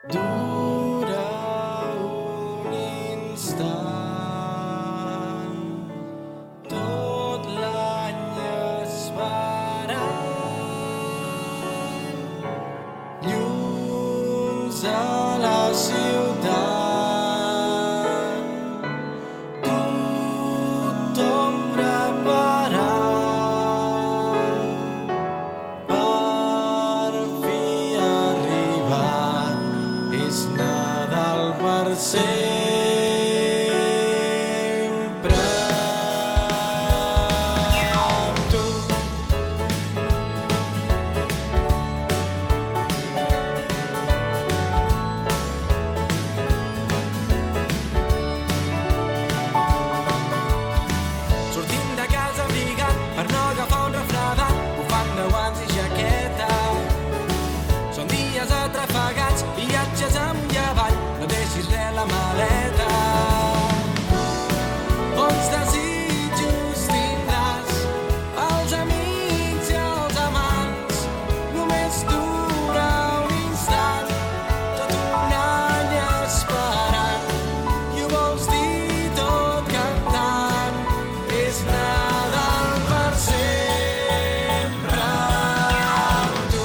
Dura un instant, tot l'any esperant, llums a la ciutat, tothom preparant, per fi arribat, és Nadal per sempre amb tu. Sortim de casa abrigat per no agafar un refredat, bufanda, guants i jaqueta. Són dies atrafegats, viatges amunt i avall, no deixis res a la maleta. Bons desitjos tindràs, els amics i els amants, només dura un instant, tot un any esperant, i ho vols dir tot cantant, és Nadal per sempre amb tu.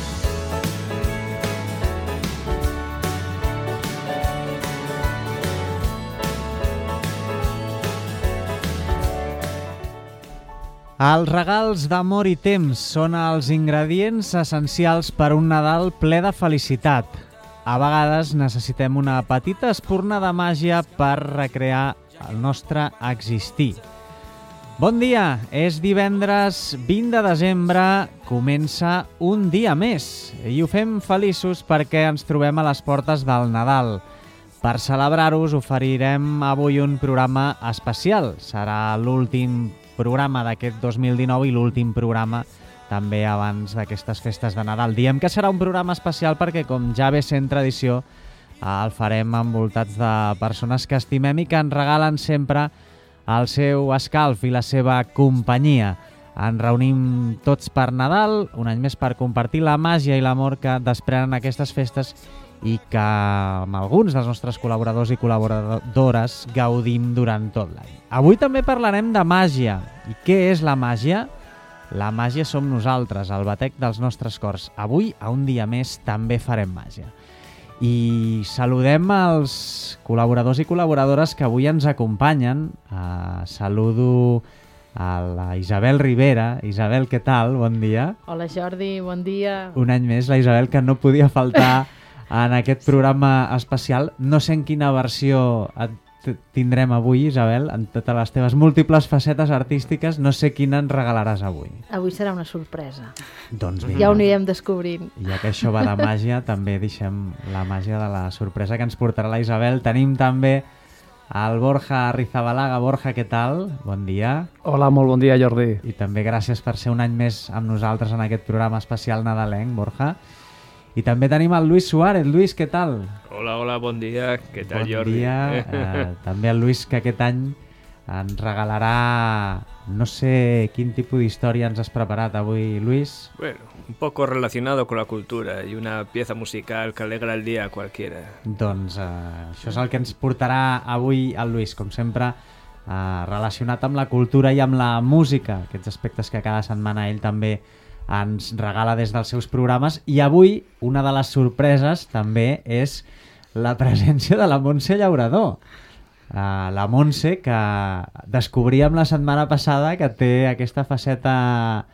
Els regals d'amor i temps són els ingredients essencials per un Nadal ple de felicitat. A vegades necessitem una petita espurna de màgia per recrear el nostre existir. Bon dia, és divendres 20 de desembre, comença un dia més i ho fem feliços perquè ens trobem a les portes del Nadal. Per celebrar-ho us oferirem avui un programa especial. Serà l'últim programa d'aquest 2019 i l'últim programa també abans d'aquestes festes de Nadal. Diem que serà un programa especial perquè, com ja ve sent tradició, el farem envoltats de persones que estimem i que ens regalen sempre el seu escalf i la seva companyia. Ens reunim tots per Nadal, un any més per compartir la màgia i l'amor que desprenen aquestes festes i que amb alguns dels nostres col·laboradors i col·laboradores gaudim durant tot l'any. Avui també parlarem de màgia. I què és la màgia? La màgia som nosaltres, el batec dels nostres cors. Avui, a un dia més, també farem màgia. I saludem els col·laboradors i col·laboradores que avui ens acompanyen. Saludo a la Isabel Rivera. Isabel, què tal? Bon dia. Hola Jordi, bon dia. Un any més, la Isabel, que no podia faltar en aquest programa especial. No sé en quina versió tindrem avui, Isabel, en totes les teves múltiples facetes artístiques. No sé quina ens regalaràs avui. Avui serà una sorpresa. Doncs vinga. Ja ho anirem descobrint. Ja que això va de màgia, també deixem la màgia de la sorpresa que ens portarà la Isabel. Tenim també el Borja Rizabalaga. Borja, què tal? Bon dia. Hola, molt bon dia, Jordi. I també gràcies per ser un any més amb nosaltres en aquest programa especial nadalenc, Borja. I també tenim el Luis Suárez. Luis, què tal? Hola, bon dia. Què tal, Jordi? Bon dia. També el Luis, que aquest any ens regalarà... No sé quin tipus d'història ens has preparat avui, Luis. Bueno, un poco relacionado con la cultura y una pieza musical que alegra el día a cualquiera. Doncs això és el que ens portarà avui el Luis, com sempre, relacionat amb la cultura i amb la música, aquests aspectes que cada setmana ell també ens regala des dels seus programes. I avui una de les sorpreses també és la presència de la Montse Llaurador. La Montse, que descobríem la setmana passada que té aquesta faceta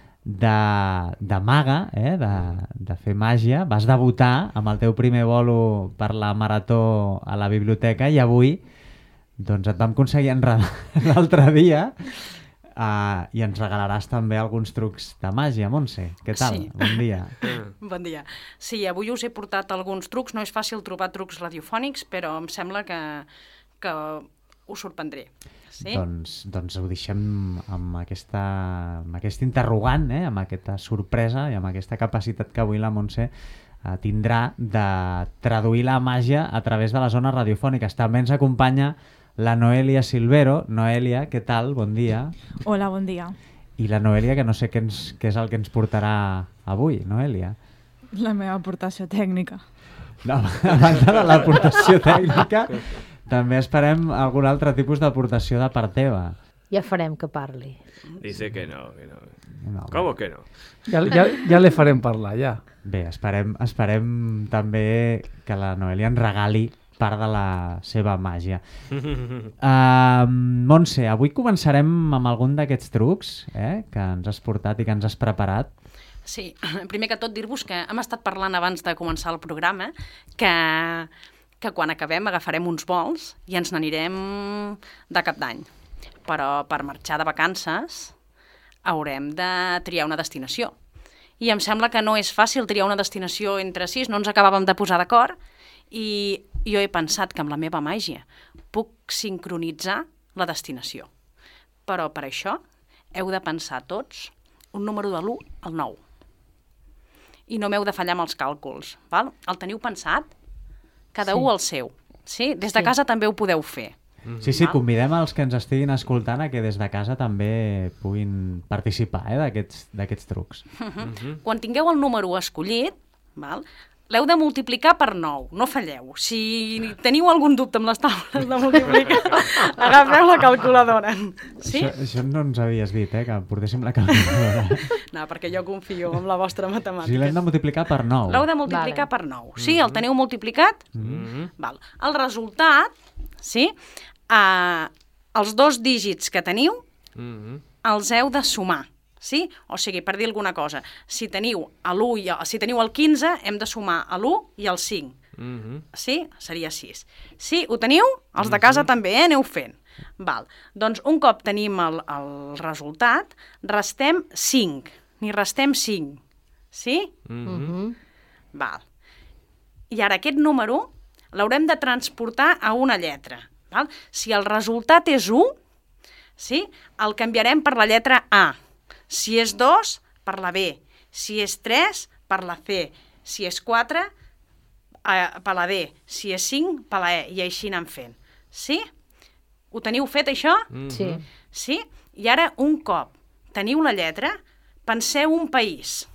de maga, de fer màgia. Vas debutar amb el teu primer bolo per la marató a la biblioteca i avui doncs et vam aconseguir enredar l'altre dia. I ens regalaràs també alguns trucs de màgia, Montse. Què tal? Sí. Bon dia. Bon dia. Sí, avui us he portat alguns trucs. No és fàcil trobar trucs radiofònics, però em sembla que us sorprendré. Sí? Doncs ho deixem amb aquest interrogant, amb aquesta sorpresa i amb aquesta capacitat que avui la Montse tindrà de traduir la màgia a través de les zones radiofòniques. També ens acompanya la Noelia Silvero. Noelia, què tal? Bon dia. Hola, bon dia. I la Noelia, que no sé què és el que ens portarà avui, Noelia. La meva aportació tècnica. No, a banda de l'aportació tècnica, també esperem algun altre tipus d'aportació de part teva. Ja farem que parli. Dice que no, que no. No, ¿Cómo que no? Ja le farem parlar, ja. Bé, esperem també que la Noelia ens regali part de la seva màgia. Montse, avui començarem amb algun d'aquests trucs que ens has portat i que ens has preparat. Sí, primer que tot dir-vos que hem estat parlant abans de començar el programa que quan acabem agafarem uns vols i ens n'anirem de cap d'any. Però per marxar de vacances haurem de triar una destinació. I em sembla que no és fàcil triar una destinació entre 6, no ens acabàvem de posar d'acord i jo he pensat que amb la meva màgia puc sincronitzar la destinació. Però per això heu de pensar tots un número de l'1 al 9. I no m'heu de fallar amb els càlculs. Val? El teniu pensat? Cada un el seu. Sí? Des de casa també ho podeu fer. Sí, convidem els que ens estiguin escoltant a que des de casa també puguin participar d'aquests trucs. Quan tingueu el número escollit, val? L'heu de multiplicar per 9, no falleu. Si teniu algun dubte amb les taules de multiplicar, agafeu la calculadora. Sí? Això no ens havies dit, que portéssim la calculadora. No, perquè jo confio en la vostra matemàtica. Sí, l'hem de multiplicar per 9. L'heu de multiplicar per 9. Sí, el teniu multiplicat? Val. El resultat, sí, els 2 dígits que teniu els heu de sumar. Sí? O sigui, per dir alguna cosa, si teniu el 15, hem de sumar l'1 i el 5. Sí? Seria 6. Sí, ho teniu? Els de casa també, aneu fent. Val. Doncs un cop tenim el resultat, restem 5. N'hi restem 5. Sí? Val. I ara aquest número l'haurem de transportar a una lletra. Val? Si el resultat és 1, sí? El canviarem per la lletra A. Si és 2, per la B. Si és 3, per la C. Si és 4, per la D. Si és 5, per la E. I així anem fent. Sí? Ho teniu fet, això? Sí. Sí? I ara, un cop teniu la lletra, penseu un país.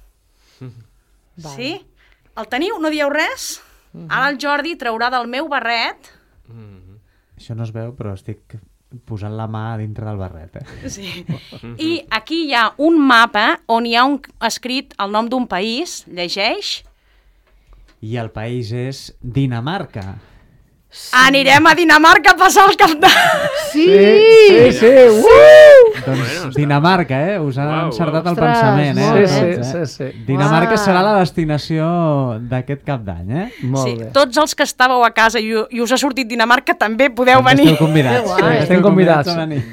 Sí? El teniu? No dieu res? Ara el Jordi traurà del meu barret... Això no es veu, però estic posant la mà dintre del barret. Sí. I aquí hi ha un mapa on hi ha escrit el nom d'un país, llegeix. I el país és Dinamarca. Sí. Anirem a Dinamarca a passar el cap d'any. Sí! Doncs Dinamarca, us ha encertat el pensament. Sí. Dinamarca serà la destinació d'aquest cap d'any, Molt bé. Tots els que estàveu a casa i us ha sortit Dinamarca també podeu venir. Esteu convidats. Estem convidats.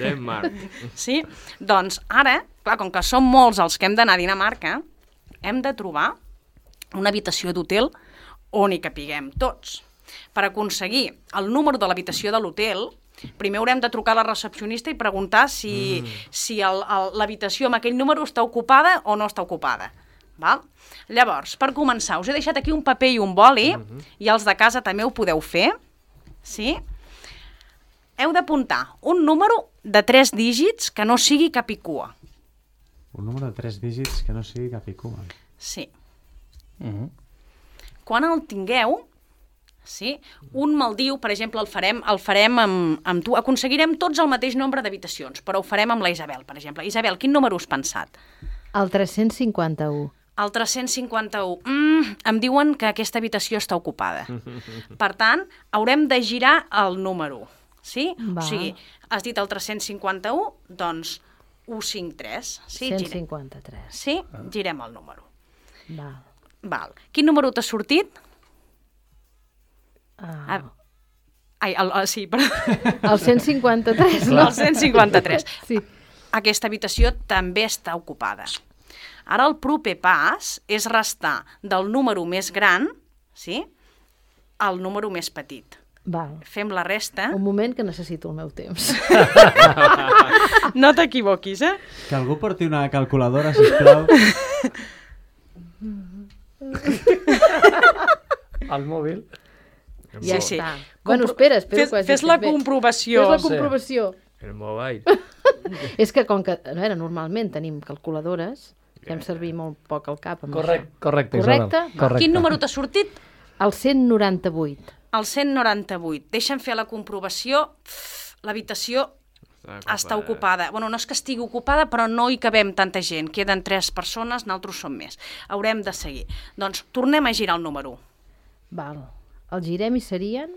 Sí? Doncs ara, clar, com que som molts els que hem d'anar a Dinamarca, hem de trobar una habitació d'hotel on hi capiguem tots. Per aconseguir el número de l'habitació de l'hotel, primer haurem de trucar a la recepcionista i preguntar si l'habitació amb aquell número està ocupada o no està ocupada. Val? Llavors, per començar, us he deixat aquí un paper i un boli, i els de casa també ho podeu fer. Sí? Heu d'apuntar un número de 3 dígits que no sigui cap i cua. Un número de 3 dígits que no sigui cap i cua. Sí. Quan el tingueu, sí, un me'l diu, per exemple, el farem amb tu, aconseguirem tots el mateix nombre d'habitacions, però ho farem amb la Isabel, per exemple. Isabel, quin número has pensat? El 351. El 351. Em diuen que aquesta habitació està ocupada. Per tant, haurem de girar el número. Sí? Va. O sigui, has dit el 351, doncs 153. Sí, 153. Sí? Girem el número. Val. Quin número t'ha sortit? Sí, perdó. El 153, no? El 153. Sí. Aquesta habitació també està ocupada. Ara el proper pas és restar del número més gran, sí, al número més petit. Val. Fem la resta. Un moment que necessito el meu temps. No t'equivoquis, Que algú porti una calculadora, sisplau. Al mòbil. Ja Sí. està. Bueno, espera que ho hagis Fes la fet bé. comprovació. Fes la comprovació. El mobile. És que com que, a veure, normalment tenim calculadores, fem servir molt poc el cap. Amb Correcte, Correcte? Isabel. Correcte. Quin número t'ha sortit? El 198. El 198. Deixa'm fer la comprovació. L'habitació està ocupada. Bueno, no és que estigui ocupada, però no hi cabem tanta gent. Queden 3 persones, nosaltres som més. Haurem de seguir. Doncs tornem a girar el número 1. Val. El girem i serien...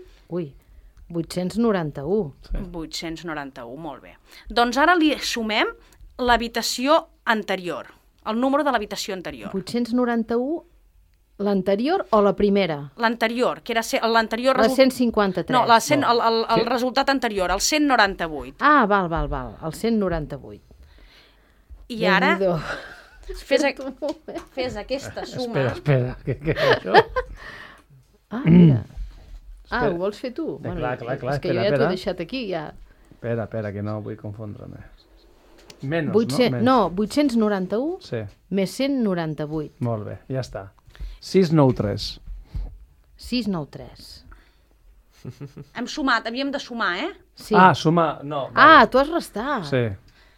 891. 891, molt bé. Doncs ara li sumem l'habitació anterior, el número de l'habitació anterior. 891, l'anterior o la primera? L'anterior, que era l'anterior... La 153. No, el resultat anterior, el 198. Ah, val, el 198. I ara Déu-n'hi-do. fes aquesta suma. Espera, què és això? Ah, mira. Ah, ho vols fer tu? Clar, És que jo ja t'ho he deixat aquí, ja. Espera, que no vull confondre-me. Menys, 800, no? 891 Sí. més 198. Molt bé, ja està. 693. 693. Hem sumat, havíem de sumar, eh? Sí. Ah, sumar... No, Ah, tu has restat. sí.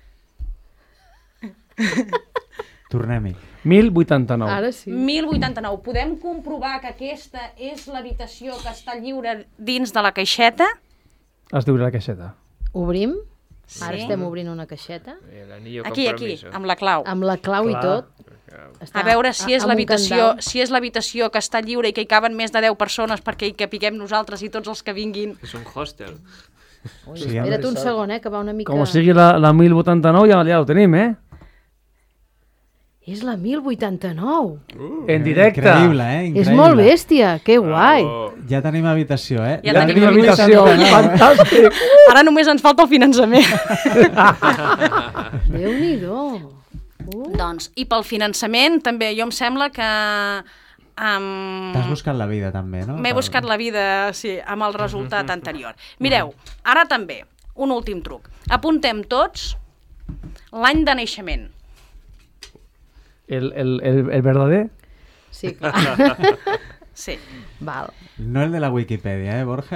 Tornem-hi. 1089. Ara sí. 1089. Podem comprovar que aquesta és l'habitació que està lliure dins de la caixeta? Has d'obrir la caixeta. Obrim? Sí. Ara estem obrint una caixeta. Aquí, amb la clau. Amb la clau i tot. A veure si és amb un l'habitació que està lliure i que hi caben més de 10 persones perquè hi capiguem nosaltres i tots els que vinguin. És un hostel. Ui, Sí, espera't un segon, que va una mica... Com sigui la 1089, ja ho tenim, eh? És la 1089. En directe. Increïble, Increïble. És molt bèstia, que guai. Ja tenim habitació, Ja Ja tenim tenim habitació. Fantàstic. Ara només ens falta el finançament. Déu-n'hi-do. Doncs, i pel finançament també jo em sembla que T'has buscat la vida, també, no? m'he buscat la vida, sí, amb el resultat anterior. Mireu, ara també, un últim truc. Apuntem tots l'any de naixement. El verdader? Sí, clar. Sí. Val. No el de la Wikipedia, Borja?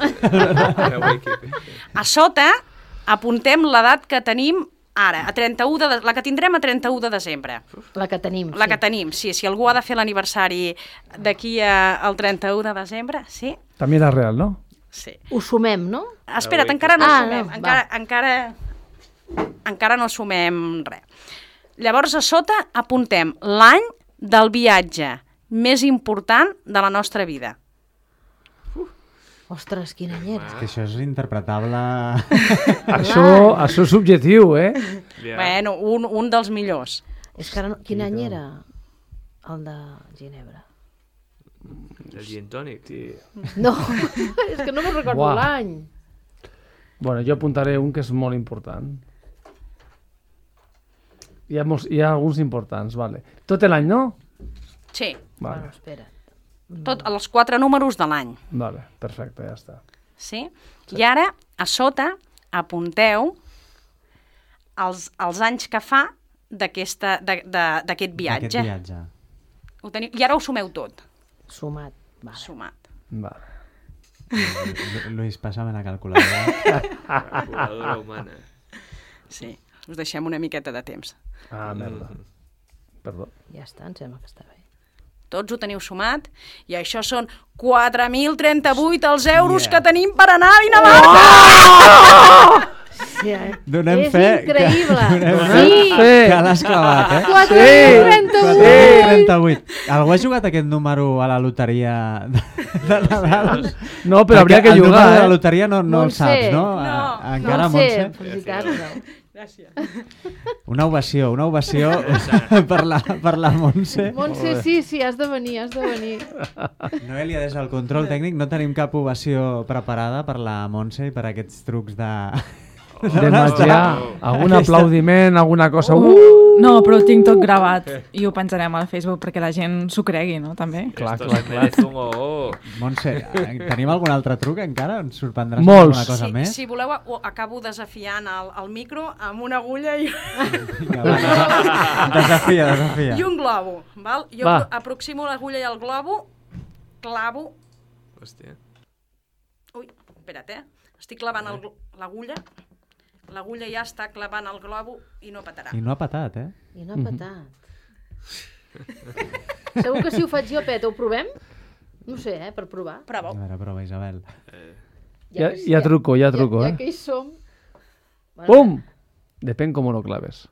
A sota apuntem l'edat que tenim ara, la que tindrem a 31 de desembre. La que tenim, La que tenim, sí. Si algú ha de fer l'aniversari d'aquí al 31 de desembre, sí? També era real, no? Sí. Ho sumem, no? Espera't, encara no sumem. No, Encara no sumem res. Llavors, a sota apuntem l'any del viatge més important de la nostra vida. Ostres, quin any era. Que això és interpretable... Això és subjectiu, eh? Bueno, un dels millors. És que ara no... Quin any era el de Ginebra? El gin tònic. No, és que no me'n recordo Uah. l'any. Bueno, jo apuntaré un que és molt important. Hi ha alguns importants, vale. Tot l'any, no? Sí, Bueno, Vale, espera't. tots els 4 números de l'any. vale, perfecte, ja està. Sí? I ara, a sota, apunteu els anys que fa d'aquest viatge. D'aquest viatge. Ho teniu? I ara ho sumeu tot. Sumat. Vale. Sumat. Vale. Luis, pásame la calculadora. Calculadora humana. Sí, us deixem una miqueta de temps. Ah, merda. Perdó. Ja està, em sembla que està bé. Tots ho teniu sumat i això són 4.038 els euros que tenim per anar a Dinamarca! Sí, Donem és fe increïble. Sí, que l'has clavat, 438. Algú ha jugat aquest número a la loteria de Nadal? No, però hauria que el número jugar, de la eh? loteria no el Montse. saps, no? No, Encara, no ho sé, Montse? felicitar-lo. Gràcies. Una ovació per la Montse. Montse, sí, has de venir, Noelia, des del control tècnic no tenim cap ovació preparada per la Montse i per aquests trucs de màgia, algun aplaudiment, alguna cosa. No, però ho tinc tot gravat i ho penjarem al Facebook perquè la gent s'ho cregui, no? També. Clar, Esto clar, se clar. merece un oh. Montse, tenim algun altre truc encara? Ens sorprendràs Molts. alguna cosa més? Si voleu, acabo desafiant el micro amb una agulla Vinga, va. Desafia. i un globo. Val? Jo Va. aproximo l'agulla i el globo, clavo... Hòstia. Ui, espera't, estic clavant l'agulla. L'agulla ja està clavant el globo i no petarà. I no ha patat, I no ha patat. Segur que si ho faig jo peta, ho provem? No sé, per provar. Prova. A veure, prova, Isabel. Ja truco, Ja eh? que hi som... Pum! Depèn com ho claves.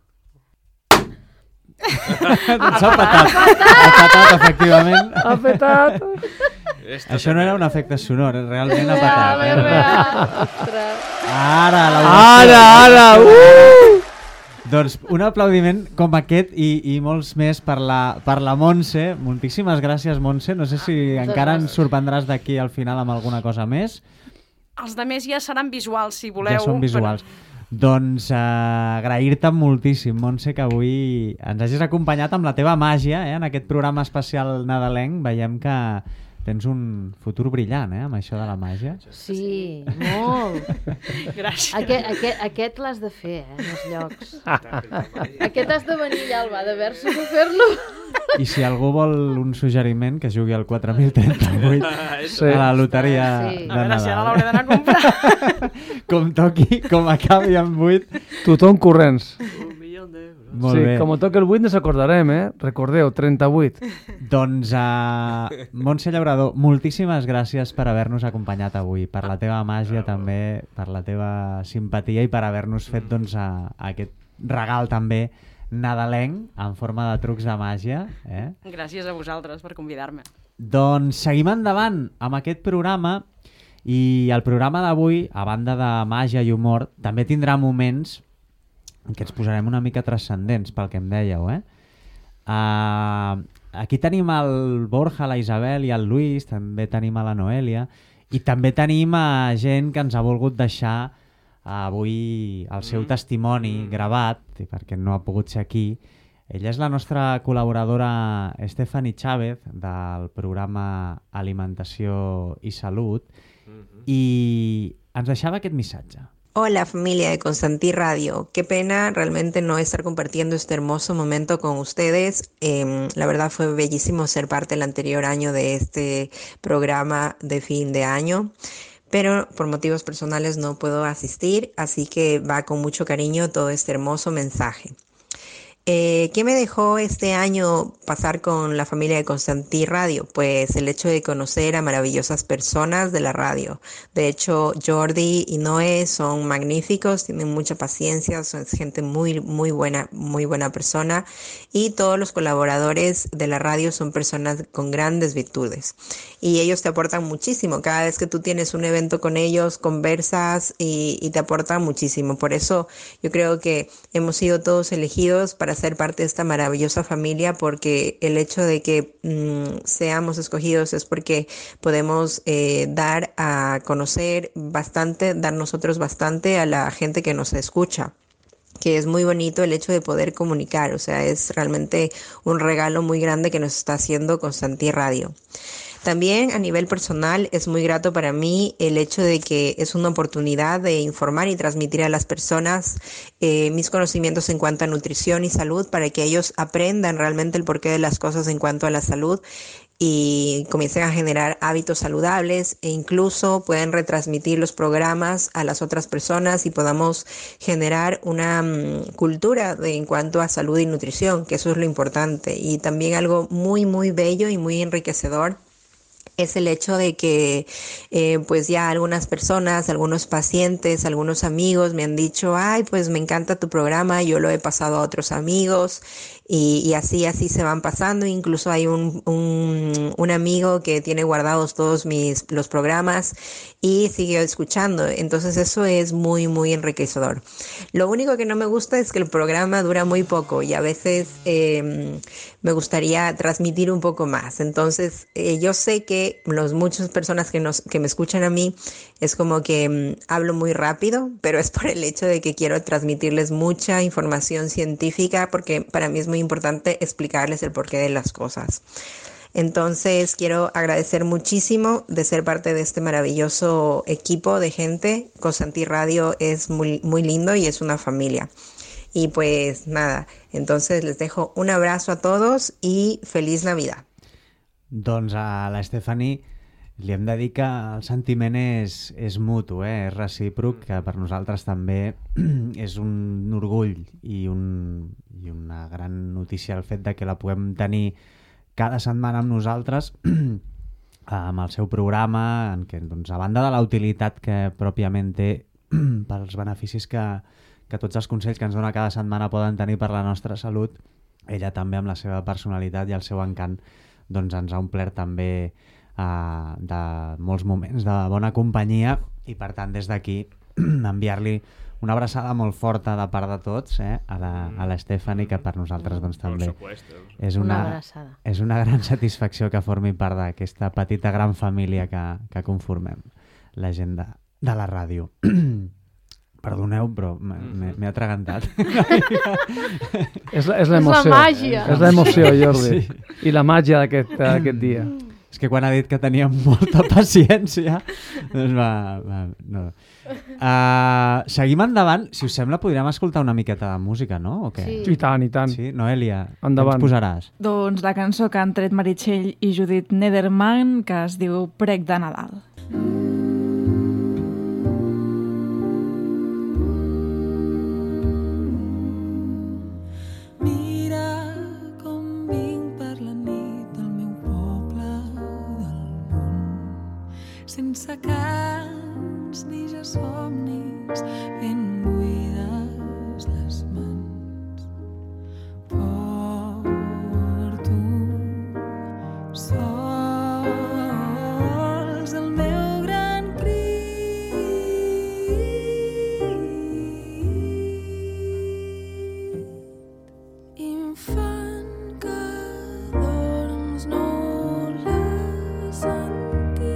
S'ha petat. Ha petat, efectivament. Ha petat! Això no era un efecte sonor, realment ha petat. Ostres. Ara, Ara! Doncs un aplaudiment com aquest i molts més per la Montse. Moltíssimes gràcies, Montse. No sé si encara ens sorprendràs d'aquí al final amb alguna cosa més. Els de més ja seran visuals, si voleu. Ja són visuals. Doncs agrair-te moltíssim, Montse, que avui ens hagis acompanyat amb la teva màgia, en aquest programa especial nadalenc. Veiem que tens un futur brillant, amb això de la màgia. Sí, molt. Gràcies. Aquest l'has de fer, en els llocs. Aquest has de venir allà, Alba, de versos a fer-lo. I si algú vol un suggeriment, que jugui al 4038 a la loteria Sí. de A veure si ara Nadal. l'hauré d'anar a comprar. Com toqui, com acabi amb 8. Tothom corrents. Molt Sí, bé. com toca el 8 ens acordarem, Recordeu, 38. Doncs, Montse Llaurador, moltíssimes gràcies per haver-nos acompanyat avui, per la teva màgia també, per la teva simpatia i per haver-nos fet aquest regal també nadalenc en forma de trucs de màgia. Gràcies a vosaltres per convidar-me. Doncs seguim endavant amb aquest programa i el programa d'avui, a banda de màgia i humor, també tindrà moments en què ens posarem una mica transcendents pel que em dèieu. Aquí tenim el Borja, la Isabel i el Lluís, també tenim a la Noèlia i també tenim a gent que ens ha volgut deixar avui el seu testimoni gravat, perquè no ha pogut ser aquí. Ella és la nostra col·laboradora Stephanie Chávez del programa Alimentació i Salut i ens deixava aquest missatge. Hola familia de Constantí Radio, qué pena realmente no estar compartiendo este hermoso momento con ustedes. La verdad fue bellísimo ser parte del anterior año de este programa de fin de año, pero por motivos personales no puedo asistir, así que va con mucho cariño todo este hermoso mensaje. ¿Qué me dejó este año pasar con la familia de Constantí Radio? Pues el hecho de conocer a maravillosas personas de la radio. De hecho, Jordi y Noé son magníficos, tienen mucha paciencia, son gente muy buena persona y todos los colaboradores de la radio son personas con grandes virtudes y ellos te aportan muchísimo. Cada vez que tú tienes un evento con ellos, conversas y te aportan muchísimo. Por eso yo creo que hemos sido todos elegidos para ser parte de esta maravillosa familia, porque el hecho de que seamos escogidos es porque podemos dar a conocer bastante, dar nosotros bastante a la gente que nos escucha, que es muy bonito el hecho de poder comunicar, o sea, es realmente un regalo muy grande que nos está haciendo Constantí Radio. También a nivel personal es muy grato para mí el hecho de que es una oportunidad de informar y transmitir a las personas mis conocimientos en cuanto a nutrición y salud para que ellos aprendan realmente el porqué de las cosas en cuanto a la salud y comiencen a generar hábitos saludables e incluso pueden retransmitir los programas a las otras personas y podamos generar una cultura en cuanto a salud y nutrición, que eso es lo importante. Y también algo muy bello y muy enriquecedor es el hecho de que pues ya algunas personas, algunos pacientes, algunos amigos me han dicho, ay, pues me encanta tu programa, yo lo he pasado a otros amigos y así se van pasando. Incluso hay un amigo que tiene guardados todos los programas y sigue escuchando. Entonces eso es muy enriquecedor. Lo único que no me gusta es que el programa dura muy poco y a veces me gustaría transmitir un poco más. Entonces yo sé que muchas personas que me escuchan a mí es como que hablo muy rápido, pero es por el hecho de que quiero transmitirles mucha información científica, porque para mí es muy importante explicarles el porqué de las cosas. Entonces quiero agradecer muchísimo de ser parte de este maravilloso equipo de gente. Constantí Radio es muy lindo y es una familia. Y pues nada, entonces les dejo un abrazo a todos y feliz Navidad. Doncs a la Stephanie li hem de dir que el sentiment és mutu, és recíproc, que per nosaltres també és un orgull i una gran notícia el fet de que la puguem tenir cada setmana amb nosaltres amb el seu programa, en què, doncs, a banda de la utilitat que pròpiament té pels beneficis que tots els consells que ens dona cada setmana poden tenir per la nostra salut, ella també amb la seva personalitat i el seu encant doncs ens ha omplert també de molts moments de bona companyia, i per tant des d'aquí enviar-li una abraçada molt forta de part de tots, a la Stephanie, que per nosaltres doncs, també és una gran satisfacció que formi part d'aquesta petita gran família que conformem la gent de la ràdio. Perdoneu, però m'he atragantat. És l'emoció. És la màgia. És l'emoció, Jordi. Sí. I la màgia d'aquest dia. És que quan ha dit que tenia molta paciència, doncs no. Seguim endavant. Si us sembla, podríem escoltar una miqueta de música, no? O què? Sí. I tant, i tant. Sí? Noelia, endavant. Què ens posaràs? Doncs la cançó que han tret Meritxell i Judit Nederman, que es diu Prec de Nadal. Sense cants ni ja somnis, ben buides les mans. Porto sols el meu gran crit. Infant que dorms no l'has sentit.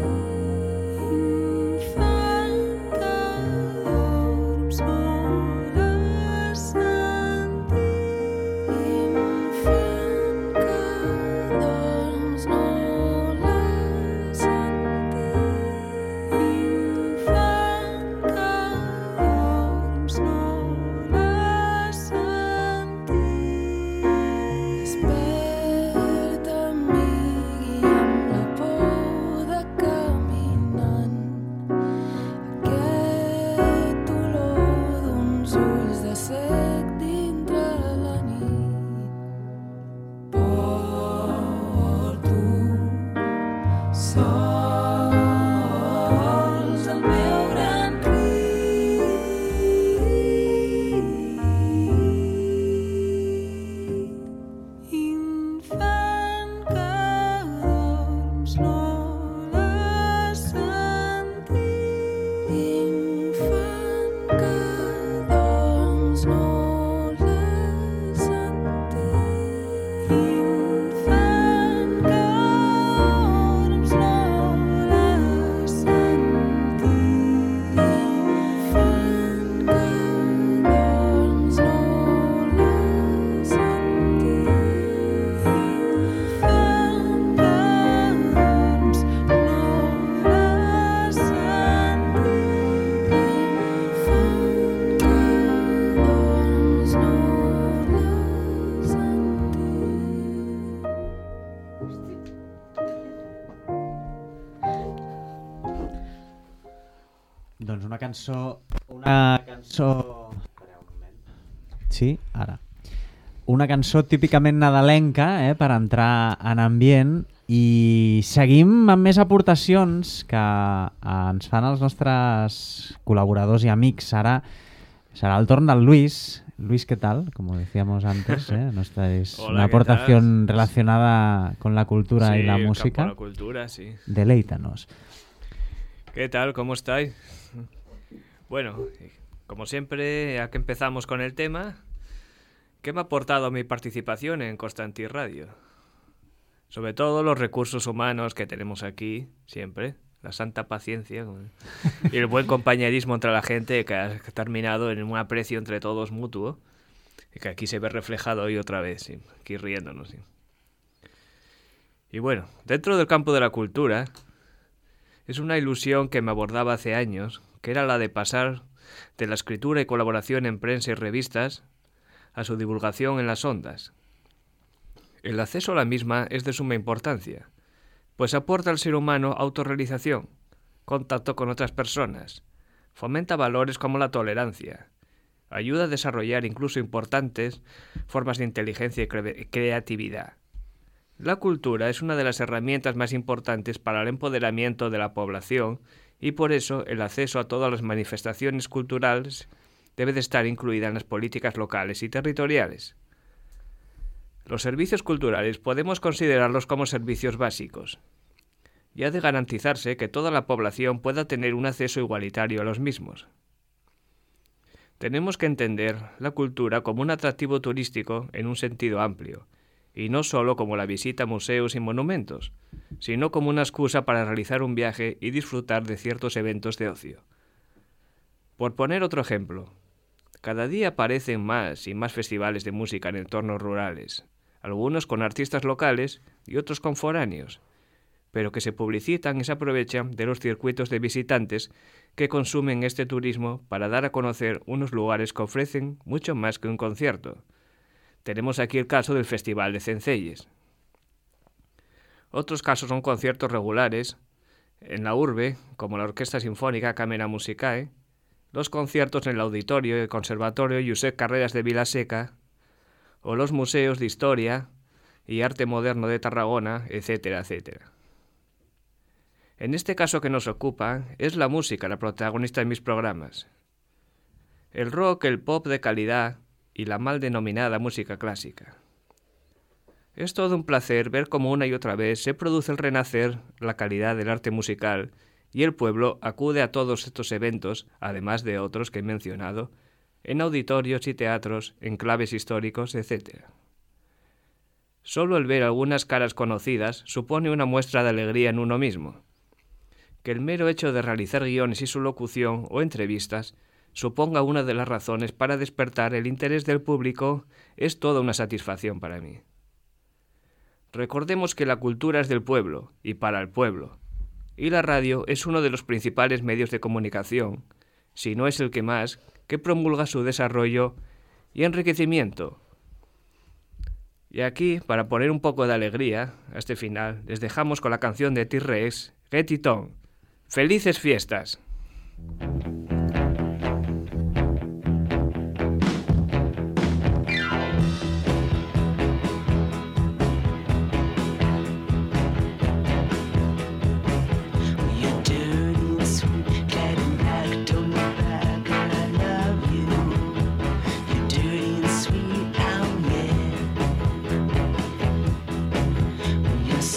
Doncs una cançó... Espereu un moment. Sí, ara. Una cançó típicament nadalenca, per entrar en ambient, i seguim amb més aportacions que ens fan els nostres col·laboradors i amics. Ara serà el torn del Luis. Luis, ¿qué tal? Como decíamos antes, es Hola, una aportación relacionada con la cultura sí, y la música. Con la cultura, sí. Deleítanos. ¿Qué tal? ¿Cómo estáis? Bueno, como siempre, ya que empezamos con el tema, ¿qué me ha aportado mi participación en Constantí Radio? Sobre todo los recursos humanos que tenemos aquí, siempre, la santa paciencia y el buen compañerismo entre la gente que ha terminado en un aprecio entre todos mutuo, y que aquí se ve reflejado hoy otra vez, sí, aquí riéndonos. Sí. Y bueno, dentro del campo de la cultura, es una ilusión que me abordaba hace años, que era la de pasar de la escritura y colaboración en prensa y revistas a su divulgación en las ondas. El acceso a la misma es de suma importancia, pues aporta al ser humano autorrealización, contacto con otras personas, fomenta valores como la tolerancia, ayuda a desarrollar incluso importantes formas de inteligencia y creatividad. La cultura es una de las herramientas más importantes para el empoderamiento de la población y por eso el acceso a todas las manifestaciones culturales debe de estar incluida en las políticas locales y territoriales. Los servicios culturales podemos considerarlos como servicios básicos, y ha de garantizarse que toda la población pueda tener un acceso igualitario a los mismos. Tenemos que entender la cultura como un atractivo turístico en un sentido amplio, y no solo como la visita a museos y monumentos, sino como una excusa para realizar un viaje y disfrutar de ciertos eventos de ocio. Por poner otro ejemplo, cada día aparecen más y más festivales de música en entornos rurales, algunos con artistas locales y otros con foráneos, pero que se publicitan y se aprovechan de los circuitos de visitantes que consumen este turismo para dar a conocer unos lugares que ofrecen mucho más que un concierto. Tenemos aquí el caso del Festival de Cencelles. Otros casos son conciertos regulares en la urbe, como la Orquesta Sinfónica Camera Musicae, los conciertos en el Auditorio y el Conservatorio Josep Carreras de Vilaseca, o los museos de Historia y Arte Moderno de Tarragona, etcétera, etcétera. En este caso que nos ocupa, es la música la protagonista de mis programas. El rock, el pop de calidad y la mal denominada música clásica. Es todo un placer ver cómo una y otra vez se produce el renacer, la calidad del arte musical, y el pueblo acude a todos estos eventos, además de otros que he mencionado, en auditorios y teatros, enclaves históricos, etc. Solo el ver algunas caras conocidas supone una muestra de alegría en uno mismo. Que el mero hecho de realizar guiones y su locución o entrevistas suponga una de las razones para despertar el interés del público es toda una satisfacción para mí. Recordemos que la cultura es del pueblo y para el pueblo, y la radio es uno de los principales medios de comunicación, si no es el que más, que promulga su desarrollo y enriquecimiento. Y aquí, para poner un poco de alegría a este final, les dejamos con la canción de T-Rex, Get It On. ¡Felices fiestas!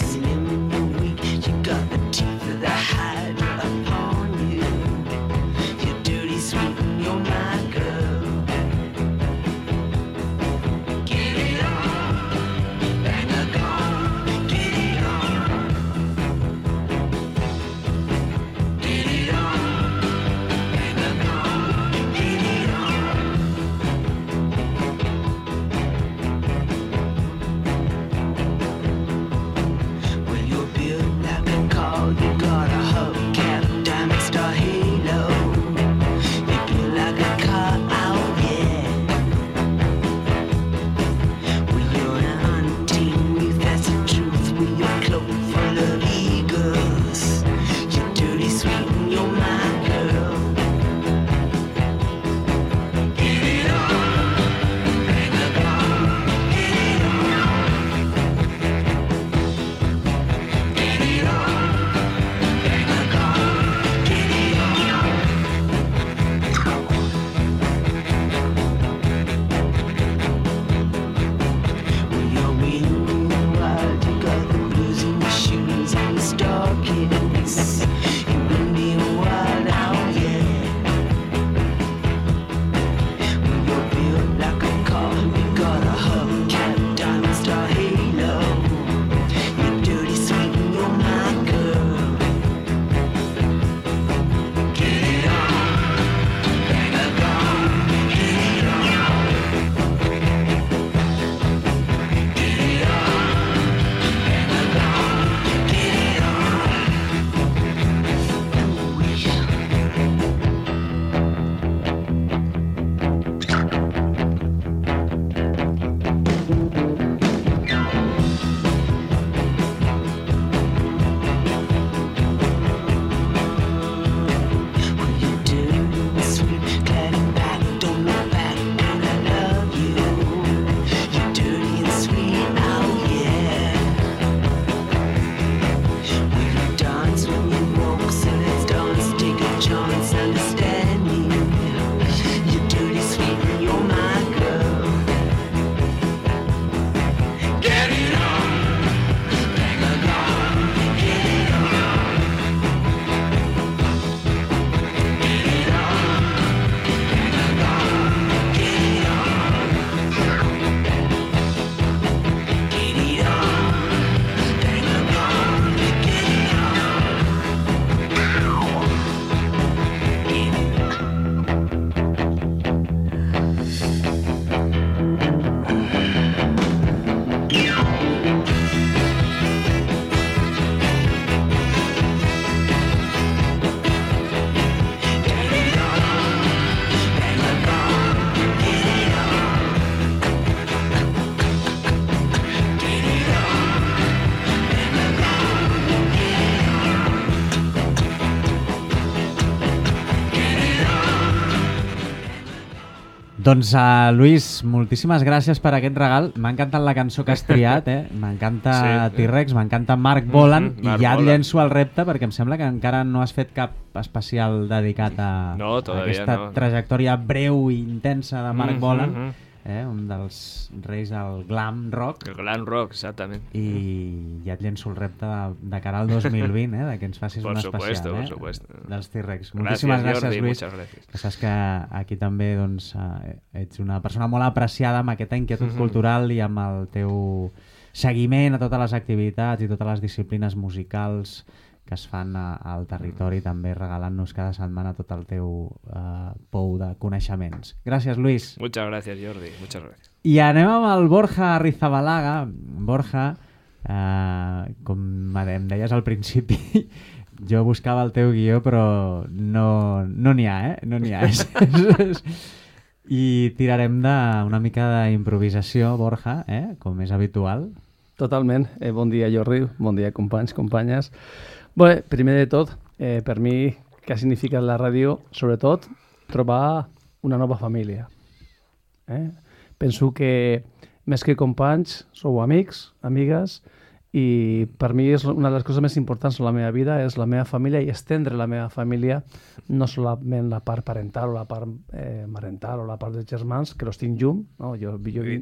You got the teeth of the hydra upon you. Doncs, Lluís, moltíssimes gràcies per aquest regal. M'ha encantat la cançó que has triat, m'encanta T-Rex, m'encanta Marc Bolan, i ja et llenço el repte perquè em sembla que encara no has fet cap especial dedicat a aquesta trajectòria breu i intensa de Marc Bolan, un dels reis del glam rock. El glam rock, exactament. I ja et llenço el repte de cara al 2020, que ens facis un especial dels T-Rex. Moltíssimes gràcies, Lluís. Que saps que aquí també ets una persona molt apreciada amb aquesta inquietud cultural i amb el teu seguiment a totes les activitats i totes les disciplines musicals que es fan al territori, també regalant-nos cada setmana tot el teu pou de coneixements. Gràcies, Lluís. Muchas gracias, Jordi. Muchas gracias. I anem amb el Borja Arrizabalaga. Borja, com em deies al principi, jo buscava el teu guió, però no n'hi ha, No n'hi ha. I tirarem una mica d'improvisació, Borja, com és habitual. Totalment. Bon dia, Jordi. Bon dia, companys, companyes. Bé, primer de tot, per mi, què significa la ràdio? Sobretot, trobar una nova família. Penso que, més que companys, sou amics, amigues, i per mi és una de les coses més importants de la meva vida, és la meva família i estendre la meva família, no solament la part parental o la part marental o la part dels germans, que los tinc junt. No? Jo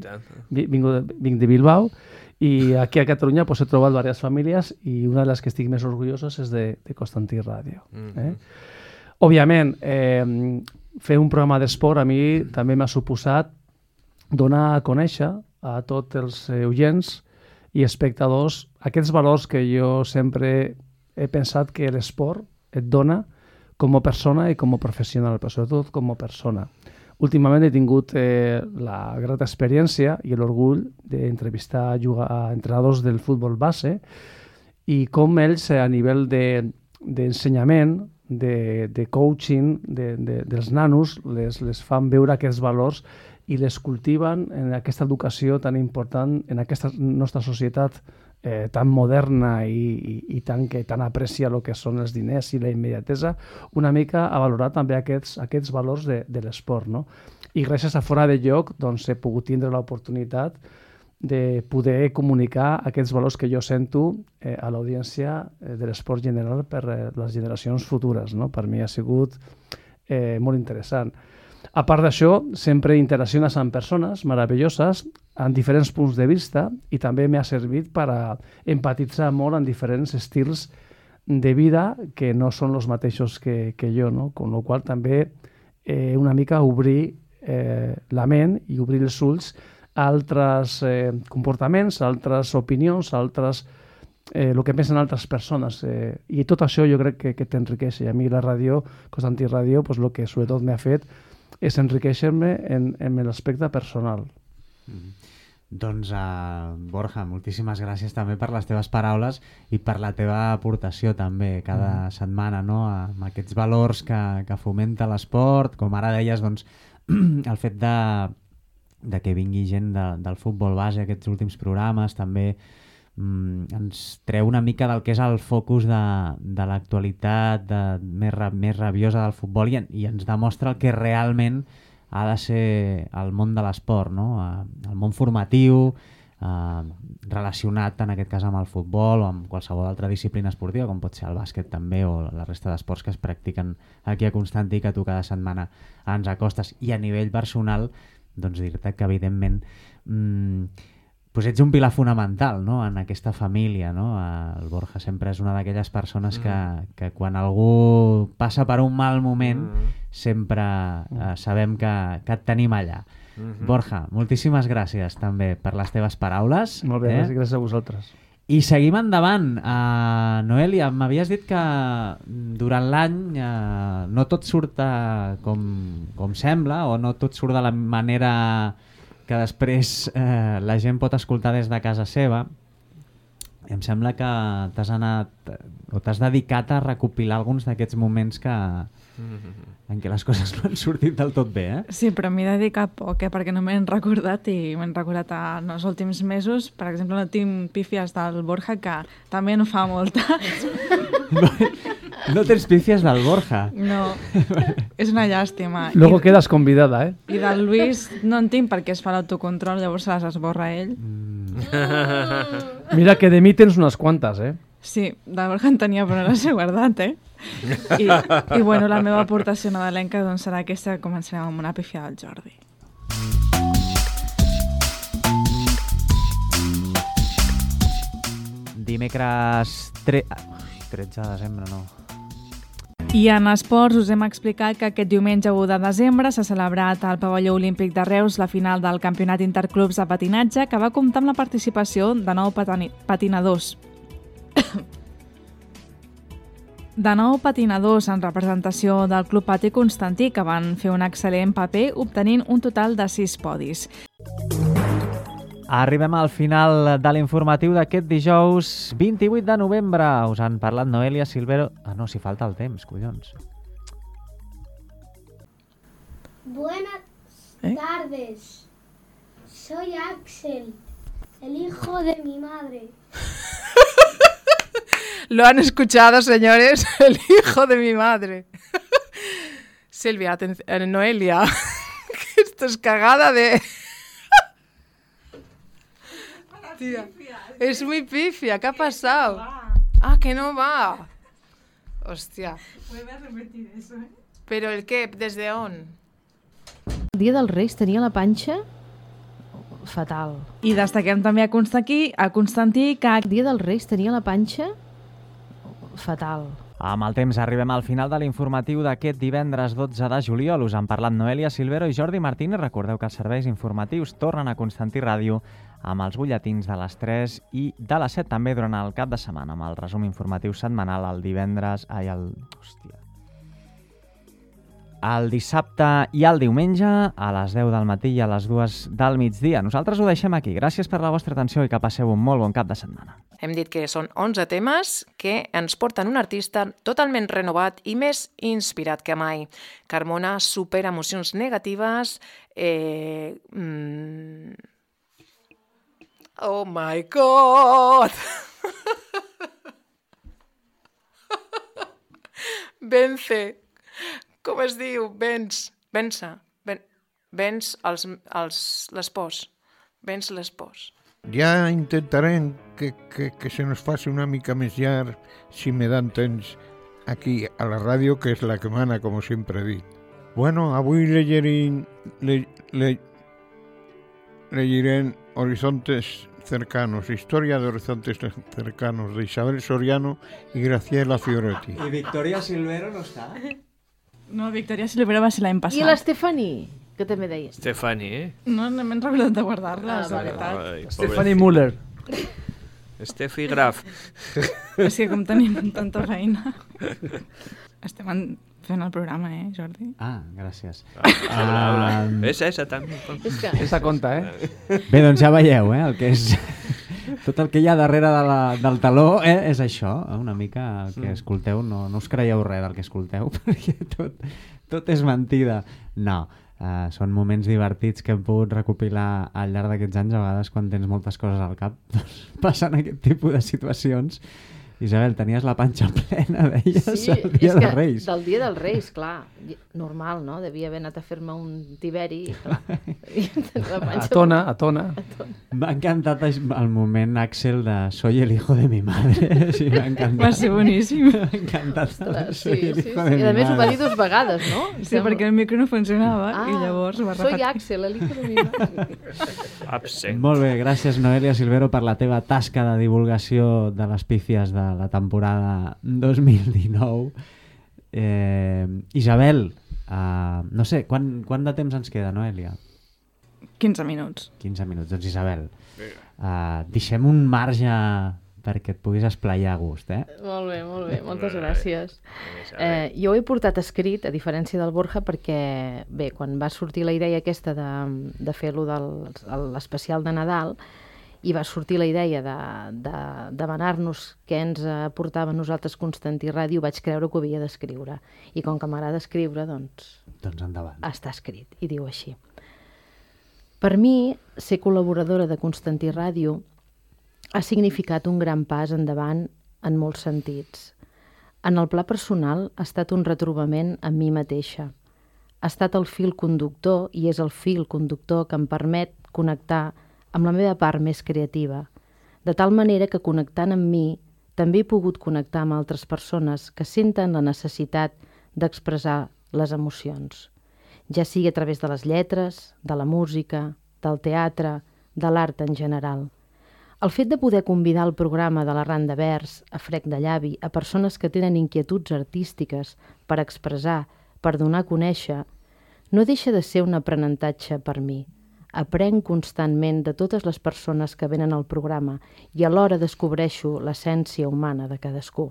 vinc de Bilbao, i aquí a Catalunya he trobat diverses famílies i una de les que estic més orgullosos és de Constantí Ràdio. Òbviament, fer un programa d'esport a mi també m'ha suposat donar a conèixer a tots els oients i espectadors aquests valors que jo sempre he pensat que l'esport et dona com a persona i com a professional, però sobretot com a persona. Últimament he tingut la grata experiència i l'orgull d'entrevistar entrenadors del futbol base i com ells a nivell d'ensenyament, de coaching dels nanos les fan veure aquests valors i les cultiven en aquesta educació tan important en aquesta nostra societat tan moderna i que tan aprecia el que són els diners i la immediatesa, una mica a valorar també aquests valors de l'esport. No? I gràcies a Fora de Lloc he pogut tindre l'oportunitat de poder comunicar aquests valors que jo sento a l'audiència de l'esport general per les generacions futures. No? Per mi ha sigut molt interessant. A part d'això, sempre interacciones amb persones meravelloses en diferents punts de vista i també m'ha servit per a empatitzar molt en diferents estils de vida que no són els mateixos que jo, no? Con la qual també una mica obrir la ment i obrir els ulls a altres comportaments, a altres opinions, a altres el que pensen altres persones. I tot això jo crec que t'enriqueix. I a mi la ràdio, Constantí Ràdio, el que sobretot m'ha fet és enriqueixer-me en l'aspecte personal. Doncs, Borja, moltíssimes gràcies també per les teves paraules i per la teva aportació també cada setmana, no? Amb aquests valors que fomenta l'esport, com ara deies, doncs, el fet de que vingui gent del futbol base, aquests últims programes, també ens treu una mica del que és el focus de l'actualitat més rabiosa del futbol i ens demostra el que realment ha de ser el món de l'esport, no? El món formatiu, relacionat en aquest cas amb el futbol o amb qualsevol altra disciplina esportiva, com pot ser el bàsquet també o la resta d'esports que es practiquen aquí a Constantí, que tu cada setmana ens acostes. I a nivell personal, doncs dir-te que evidentment ets un pilar fonamental, no? En aquesta família, no? El Borja sempre és una d'aquelles persones que quan algú passa per un mal moment sempre sabem que et tenim allà. Borja, moltíssimes gràcies també per les teves paraules. Molt bé, gràcies a vosaltres. I seguim endavant. Noelia, m'havies dit que durant l'any no tot surt com sembla o no tot surt de la manera que després la gent pot escoltar des de casa seva. Em sembla que t'has dedicat a recopilar alguns d'aquests moments en què les coses no han sortit del tot bé, Sí, però m'he dedicat poc, perquè no m'he recordat i m'he recordat en els últims mesos. Per exemple, no tinc pífies del Borja, que també no fa moltes. No tens pífies del Borja. No, és una llàstima. Luego quedas convidada, ¿eh? I del Luis no en tinc perquè es fa l'autocontrol, llavors se les esborra ell. Mira que de mi tens unes quantes, ¿eh? Sí, del Borja en tenia, però no les he guardat, eh? I bueno, la meva aportació nadalenca doncs, serà aquesta que començarem amb una pífia del Jordi. Dimecres 13 de desembre, no. I en esports us hem explicat que aquest diumenge 1 de desembre s'ha celebrat al Pavelló Olímpic de Reus la final del Campionat Interclubs de Patinatge, que va comptar amb la participació de 9 patinadors. De 9 patinadors en representació del Club Patí Constantí, que van fer un excel·lent paper obtenint un total de 6 podis. Arribem al final de l'informatiu d'aquest dijous 28 de novembre. Us han parlat Noelia Silvero... Ah, no, si falta el temps, collons. Buenas tardes. Soy Axel, el hijo de mi madre. Lo han escuchado, señores, el hijo de mi madre. Silvia, Noelia, que esto es cagada de... Tía, es muy pifia, ¿qué ha pasado? Ah, que no va. Hostia. Puedes repetir eso, ¿eh? ¿Pero el qué? ¿Desde on? El dia dels Reis tenia la panxa fatal. I destaquem també a Constantí que... El dia dels Reis tenia la panxa fatal. Amb el temps arribem al final de l'informatiu d'aquest divendres 12 de juliol. Us han parlat Noelia Silvero i Jordi Martínez. Recordeu que els serveis informatius tornen a Constantí Ràdio amb els butlletins de les 3 i de les 7 també durant el cap de setmana, amb el resum informatiu setmanal el divendres... el dissabte i el diumenge a les 10 del matí i a les 2 del migdia. Nosaltres ho deixem aquí. Gràcies per la vostra atenció i que passeu un molt bon cap de setmana. Hem dit que són 11 temes que ens porten un artista totalment renovat i més inspirat que mai. Carmona supera emocions negatives... Oh my God! Vence. Com es diu? Vens l'espòs. Vens l'espòs. Ja intentarem que se nos faci una mica més llarg, si me dan temps, aquí a la ràdio, que és la que mana, com sempre he dit. Bueno, avui llegirem Horizontes Cercanos, Historia de Horizontes Cercanos, de Isabel Soriano y Graciela Fioretti. ¿Y Victoria Silvero no está? No, Victoria Silvero va ser l'any passat. I l'Estefani, que també deia. Estefani, eh? No m'he recordat de guardar-les, la veritat. Stefanie Müller. Steffi Graf. És que com tenim tanta feina... Estem fent el programa, Jordi? Ah, gràcies. Esa també. Esa compta, eh? Bé, doncs ja veieu, el que és... Tot el que hi ha darrere del taló és això, una mica el que escolteu. No us creieu res del que escolteu, perquè tot és mentida. No, són moments divertits que hem pogut recopilar al llarg d'aquests anys. A vegades, quan tens moltes coses al cap, doncs passen aquest tipus de situacions. Isabel, tenies la panxa plena, deies, el dia dels Reis. Del dia dels Reis, clar, normal, no? Devia haver anat a fer-me un tiberi, clar. A tona. M'ha encantat el moment, Axel, de Soy el hijo de mi madre. Sí, m'ha encantat. Va ser boníssim. M'ha encantat. Sí. I a més ho va dir 2 vegades, no? Sí, perquè el micro no funcionava i llavors ho va repetir. Soy Axel, el hijo de mi madre. Absent. Molt bé, gràcies Noelia Silvero per la teva tasca de divulgació de les pífies de la temporada 2019. Isabel, no sé, quant de temps ens queda, Noelia? 15 minuts. 15 minuts, doncs Isabel, deixem un marge perquè et puguis esplaiar a gust, Molt bé, moltes gràcies. Jo ho he portat escrit, a diferència del Borja, perquè, bé, quan va sortir la idea aquesta de fer-lo de l'especial de Nadal, i va sortir la idea de demanar-nos què ens aportava a nosaltres Constantí Ràdio, vaig creure que ho havia d'escriure. I com que m'agrada escriure, doncs endavant. Està escrit, i diu així. Per mi, ser col·laboradora de Constantí Ràdio ha significat un gran pas endavant en molts sentits. En el pla personal ha estat un retrobament amb mi mateixa. Ha estat el fil conductor i és el fil conductor que em permet connectar amb la meva part més creativa, de tal manera que connectant amb mi també he pogut connectar amb altres persones que senten la necessitat d'expressar les emocions, ja sigui a través de les lletres, de la música, del teatre, de l'art en general. El fet de poder convidar al programa de l'Arran de Vers, a Frec de Llavi, a persones que tenen inquietuds artístiques per expressar, per donar a conèixer, no deixa de ser un aprenentatge per mi. Aprenc constantment de totes les persones que venen al programa i alhora descobreixo l'essència humana de cadascú.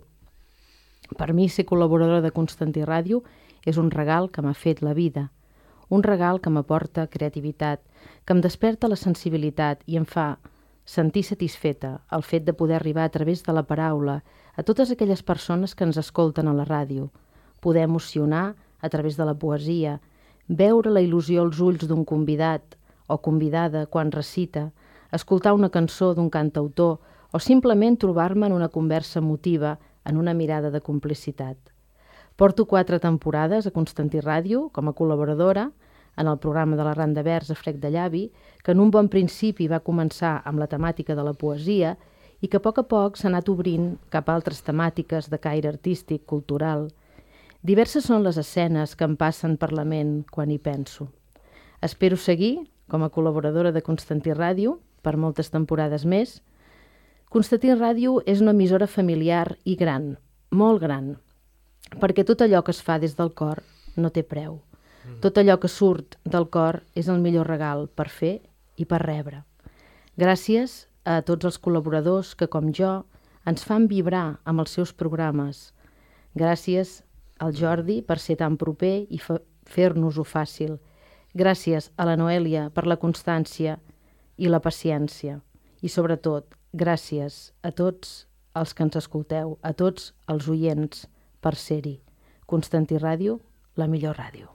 Per mi, ser col·laboradora de Constantí Ràdio és un regal que m'ha fet la vida, un regal que m'aporta creativitat, que em desperta la sensibilitat i em fa sentir satisfeta el fet de poder arribar a través de la paraula a totes aquelles persones que ens escolten a la ràdio, poder emocionar a través de la poesia, veure la il·lusió als ulls d'un convidat o convidada quan recita, escoltar una cançó d'un cantautor o simplement trobar-me en una conversa emotiva en una mirada de complicitat. Porto 4 temporades a Constantí Ràdio com a col·laboradora en el programa de l'Arran de Vers a Frec de Llavi, que en un bon principi va començar amb la temàtica de la poesia i que a poc s'ha anat obrint cap a altres temàtiques de caire artístic, cultural. Diverses són les escenes que em passen per la ment quan hi penso. Espero seguir com a col·laboradora de Constantí Ràdio per moltes temporades més. Constantí Ràdio és una emissora familiar i gran, molt gran, perquè tot allò que es fa des del cor no té preu. Tot allò que surt del cor és el millor regal per fer i per rebre. Gràcies a tots els col·laboradors que, com jo, ens fan vibrar amb els seus programes. Gràcies al Jordi per ser tan proper i fer-nos-ho fàcil. Gràcies a la Noèlia per la constància i la paciència. I, sobretot, gràcies a tots els que ens escolteu, a tots els oients per ser-hi. Constantí Ràdio, la millor ràdio.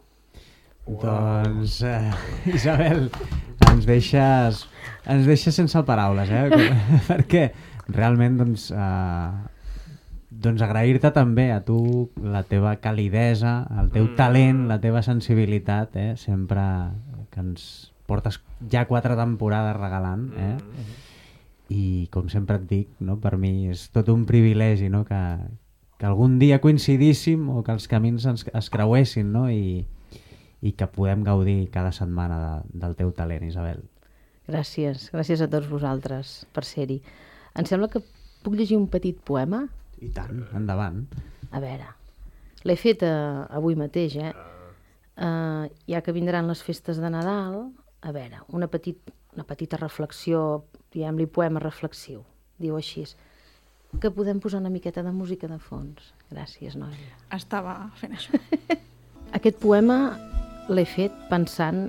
Doncs, Isabel, ens deixes sense paraules, perquè realment doncs agrair-te també a tu la teva calidesa, el teu talent, la teva sensibilitat, sempre que ens portes ja 4 temporades regalant, i com sempre et dic, no, per mi és tot un privilegi, no, que algun dia coincidíssim o que els camins es creuessin, no, i que podem gaudir cada setmana del teu talent, Isabel. Gràcies a tots vosaltres per ser-hi. Em sembla que puc llegir un petit poema? I tant, endavant. A veure, l'he fet avui mateix, ja que vindran les festes de Nadal. A veure, una petita reflexió, diguem-li poema reflexiu, diu així, que podem posar una miqueta de música de fons. Gràcies, noia. Estava fent això. Aquest poema l'he fet pensant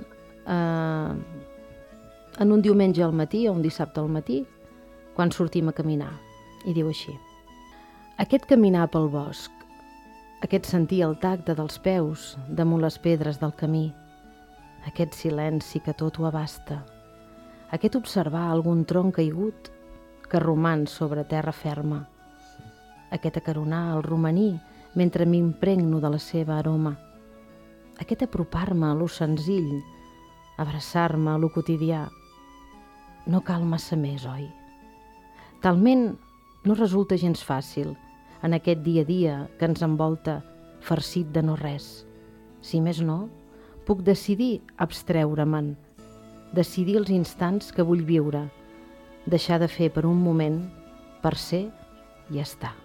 en un diumenge al matí o un dissabte al matí, quan sortim a caminar. I diu així: aquest caminar pel bosc, aquest sentir el tacte dels peus damunt les pedres del camí, aquest silenci que tot ho abasta, aquest observar algun tronc caigut que roman sobre terra ferma, aquest acaronar el romaní mentre m'impregno de la seva aroma, aquest apropar-me a lo senzill, abraçar-me a lo quotidià. No cal massa més, oi? Talment no resulta gens fàcil en aquest dia a dia que ens envolta farcit de no res. Si més no, puc decidir abstreure-me'n, decidir els instants que vull viure, deixar de fer per un moment per ser i estar.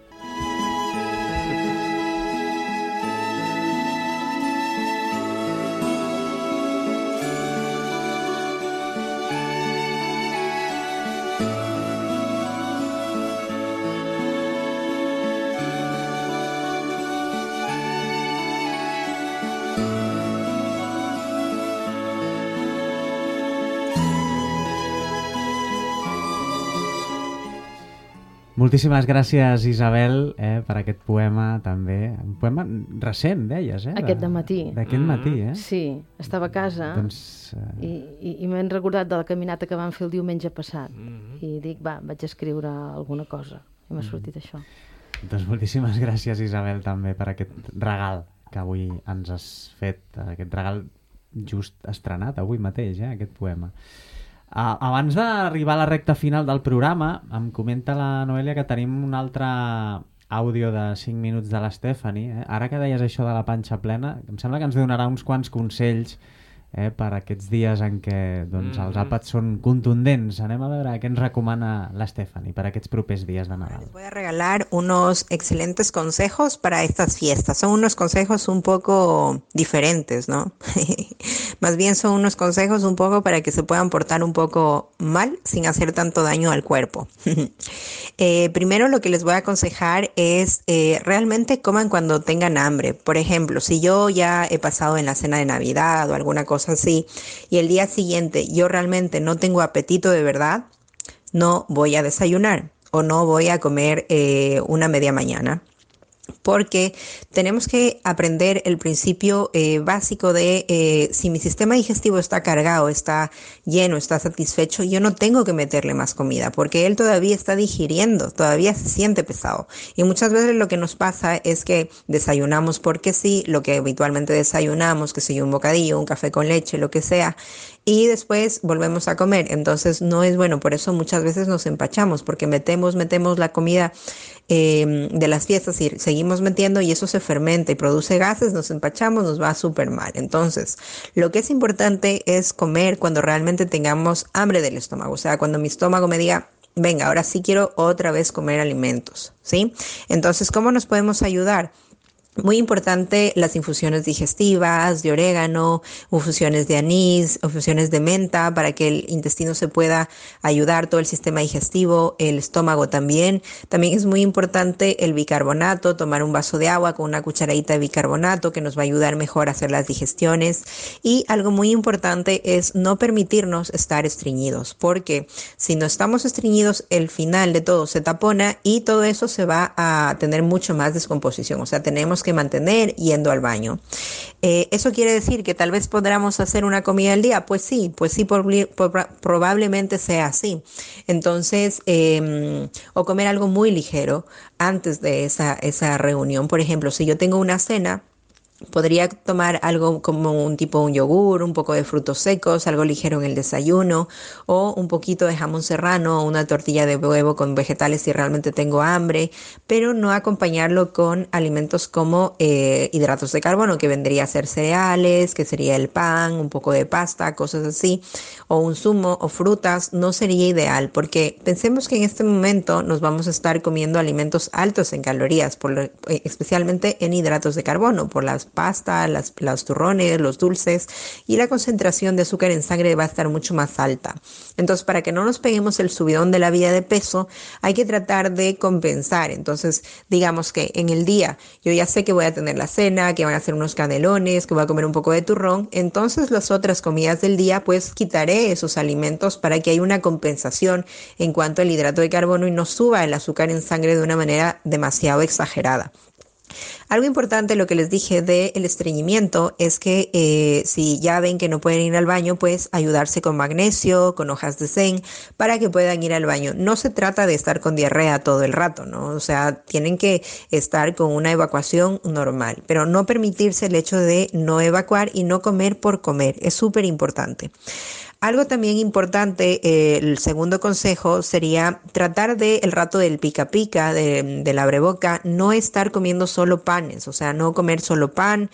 Moltíssimes gràcies, Isabel, per aquest poema també. Un poema recent, deies, Aquest dematí. D'aquest matí, Sí, estava a casa i m'he recordat de la caminata que vam fer el diumenge passat. I dic, vaig escriure alguna cosa. I m'ha sortit això. Doncs moltíssimes gràcies, Isabel, també per aquest regal que avui ens has fet, aquest regal just estrenat avui mateix, aquest poema. Abans d'arribar a la recta final del programa, em comenta la Noelia que tenim un altre àudio de 5 minuts de la Stephanie. Ara que deies això de la panxa plena, em sembla que ens donarà uns quants consells per aquests dies en què doncs, els àpats són contundents. Anem a veure què ens recomana la Stephanie per aquests propers días de Nadal. Les voy a regalar unos excelentes consejos para estas fiestas. Son unos consejos un poco diferentes, ¿no? Más bien son unos consejos un poco para que se puedan portar un poco mal sin hacer tanto daño al cuerpo. Primero lo que les voy a aconsejar es realmente coman cuando tengan hambre. Por ejemplo, si yo ya he pasado en la cena de Navidad o alguna cosa así y el día siguiente yo realmente no tengo apetito de verdad, no voy a desayunar o no voy a comer una media mañana. Porque tenemos que aprender el principio básico de si mi sistema digestivo está cargado, está lleno, está satisfecho, yo no tengo que meterle más comida porque él todavía está digiriendo, todavía se siente pesado. Y muchas veces lo que nos pasa es que desayunamos porque sí, lo que habitualmente desayunamos, que sea un bocadillo, un café con leche, lo que sea, y después volvemos a comer. Entonces no es bueno, por eso muchas veces nos empachamos porque metemos la comida de las fiestas y seguimos metiendo y eso se fermenta y produce gases, nos empachamos, nos va súper mal. Entonces, lo que es importante es comer cuando realmente tengamos hambre del estómago, o sea, cuando mi estómago me diga, venga, ahora sí quiero otra vez comer alimentos, ¿sí? Entonces, ¿cómo nos podemos ayudar? Muy importante las infusiones digestivas de orégano, infusiones de anís, infusiones de menta para que el intestino se pueda ayudar, todo el sistema digestivo, el estómago también. También es muy importante el bicarbonato, tomar un vaso de agua con una cucharadita de bicarbonato que nos va a ayudar mejor a hacer las digestiones. Y algo muy importante es no permitirnos estar estreñidos, porque si no estamos estreñidos, el final de todo se tapona y todo eso se va a tener mucho más descomposición. O sea, tenemos que mantener yendo al baño. ¿Eso quiere decir que tal vez podamos hacer una comida al día? Pues sí, probablemente sea así. Entonces, o comer algo muy ligero antes de esa reunión. Por ejemplo, si yo tengo una cena, podría tomar algo como un yogur, un poco de frutos secos, algo ligero en el desayuno, o un poquito de jamón serrano, una tortilla de huevo con vegetales si realmente tengo hambre, pero no acompañarlo con alimentos como hidratos de carbono, que vendría a ser cereales, que sería el pan, un poco de pasta, cosas así, o un zumo o frutas. No sería ideal, porque pensemos que en este momento nos vamos a estar comiendo alimentos altos en calorías, especialmente en hidratos de carbono, por las pastas, los turrones, los dulces, y la concentración de azúcar en sangre va a estar mucho más alta. Entonces, para que no nos peguemos el subidón de la vida de peso, hay que tratar de compensar. Entonces, digamos que en el día yo ya sé que voy a tener la cena, que van a ser unos canelones, que voy a comer un poco de turrón, entonces las otras comidas del día, pues quitaré esos alimentos para que haya una compensación en cuanto al hidrato de carbono y no suba el azúcar en sangre de una manera demasiado exagerada. Algo importante, lo que les dije del estreñimiento, es que si ya ven que no pueden ir al baño, pues ayudarse con magnesio, con hojas de zen, para que puedan ir al baño. No se trata de estar con diarrea todo el rato, ¿no? O sea, tienen que estar con una evacuación normal, pero no permitirse el hecho de no evacuar y no comer por comer. Es súper importante. Algo también importante, el segundo consejo sería tratar el rato del pica pica, del abreboca, no estar comiendo solo panes, o sea, no comer solo pan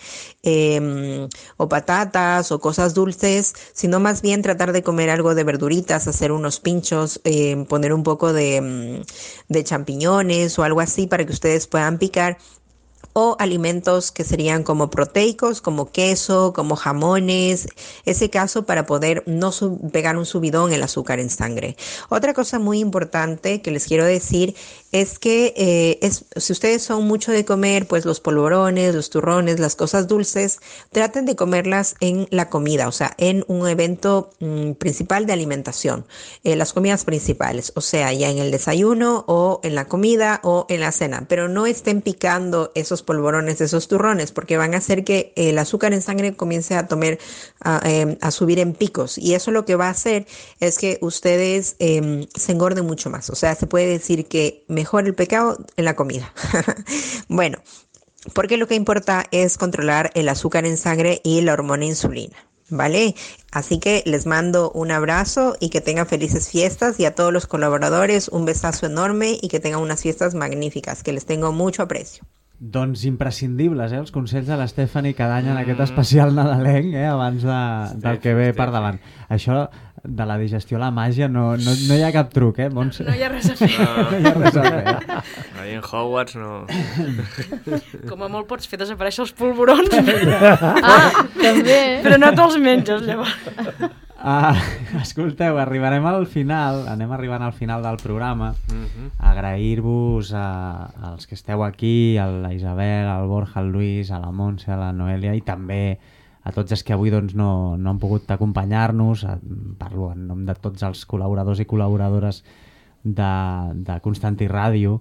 o patatas o cosas dulces, sino más bien tratar de comer algo de verduritas, hacer unos pinchos, poner un poco de champiñones o algo así para que ustedes puedan picar. O alimentos que serían como proteicos, como queso, como jamones, ese caso para poder no pegar un subidón el azúcar en sangre. Otra cosa muy importante que les quiero decir es que si ustedes son mucho de comer, pues los polvorones, los turrones, las cosas dulces, traten de comerlas en la comida, o sea, en un evento principal de alimentación, las comidas principales, o sea, ya en el desayuno o en la comida o en la cena, pero no estén picando esos polvorones de esos turrones, porque van a hacer que el azúcar en sangre comience a subir en picos, y eso lo que va a hacer es que ustedes se engorden mucho más. O sea, se puede decir que mejor el pecado en la comida. Bueno, porque lo que importa es controlar el azúcar en sangre y la hormona insulina, ¿vale? Así que les mando un abrazo y que tengan felices fiestas, y a todos los colaboradores un besazo enorme y que tengan unas fiestas magníficas, que les tengo mucho aprecio. Doncs imprescindibles, els consells de l'Stephanie cada any en aquest especial nadalenc, abans del que ve per davant. Això de la digestió a la màgia no hi ha cap truc, Montse? No hi ha res a fer. No hi ha res a fer. Ahí en Hogwarts no... Com a molt pots fer desaparèixer els polvorons. També. Però no te'ls menges, llavors. Escolteu, anem arribant al final del programa. Agrair-vos als que esteu aquí, a la Isabel, al Borja, al Lluís, a la Montse, a la Noelia, i també a tots els que avui no han pogut acompanyar-nos. Parlo en nom de tots els col·laboradors i col·laboradores de Constantí Ràdio.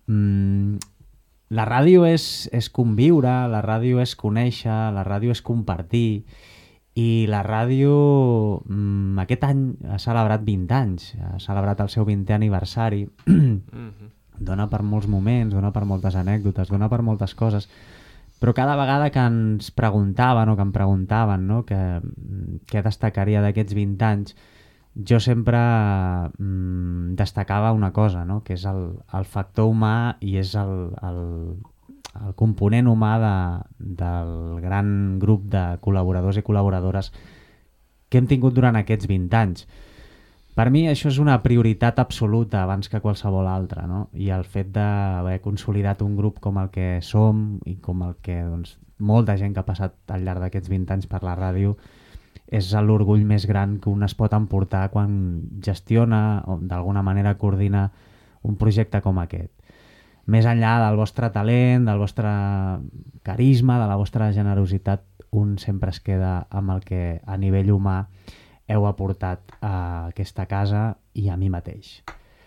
La ràdio és conviure, la ràdio és conèixer, la ràdio és compartir, i la ràdio aquest any ha celebrat 20 anys, ha celebrat el seu 20è aniversari. Dona per molts moments, dona per moltes anècdotes, dona per moltes coses, però cada vegada que ens preguntaven o que em preguntaven, no, què destacaria d'aquests 20 anys, jo sempre destacava una cosa, no, que és el factor humà, i és el component humà del gran grup de col·laboradors i col·laboradores que hem tingut durant aquests 20 anys. Per mi això és una prioritat absoluta abans que qualsevol altra, no? I el fet d'haver consolidat un grup com el que som i com el que molta gent que ha passat al llarg d'aquests 20 anys per la ràdio és l'orgull més gran que un es pot emportar quan gestiona o d'alguna manera coordina un projecte com aquest. Més enllà del vostre talent, del vostre carisma, de la vostra generositat, un sempre es queda amb el que a nivell humà heu aportat a aquesta casa i a mi mateix.